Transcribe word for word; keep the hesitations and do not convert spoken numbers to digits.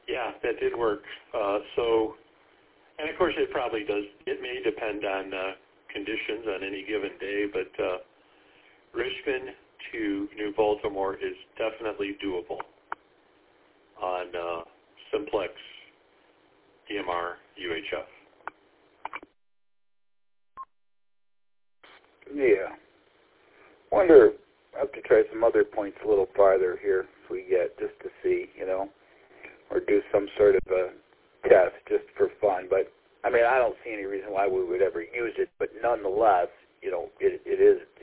Yeah, that did work. Uh, so, and of course it probably does, it may depend on uh, conditions on any given day, but uh, Richmond to New Baltimore is definitely doable on uh, simplex D M R U H F. Yeah. Wonder, I have to try some other points a little farther here if we get, just to see, you know, or do some sort of a test just for fun. But, I mean, I don't see any reason why we would ever use it, but nonetheless, you know, it, it is